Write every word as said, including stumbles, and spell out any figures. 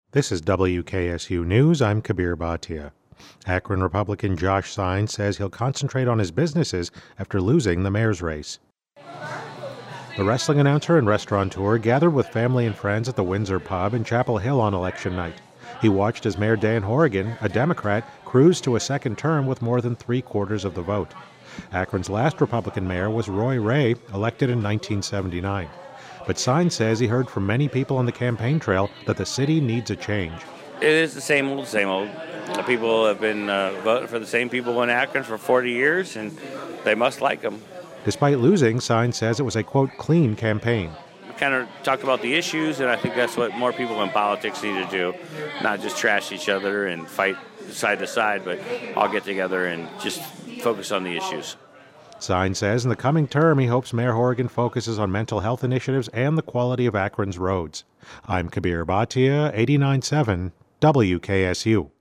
This is W K S U News. I'm Kabir Bhatia. Akron Republican Josh Saenz says he'll concentrate on his businesses after losing the mayor's race. The wrestling announcer and restaurateur gathered with family and friends at the Windsor Pub in Chapel Hill on election night. He watched as Mayor Dan Horrigan, a Democrat, cruised to a second term with more than three-quarters of the vote. Akron's last Republican mayor was Roy Ray, elected in nineteen seventy-nine. But Saenz says he heard from many people on the campaign trail that the city needs a change. It is the same old, same old. The people have been uh, voting for the same people in Akron for forty years, and they must like them. Despite losing, Saenz says it was a, quote, clean campaign. We kind of talked about the issues, and I think that's what more people in politics need to do, not just trash each other and fight side to side, but all get together and just focus on the issues. Saenz says in the coming term he hopes Mayor Horrigan focuses on mental health initiatives and the quality of Akron's roads. I'm Kabir Bhatia, eighty-nine point seven W K S U.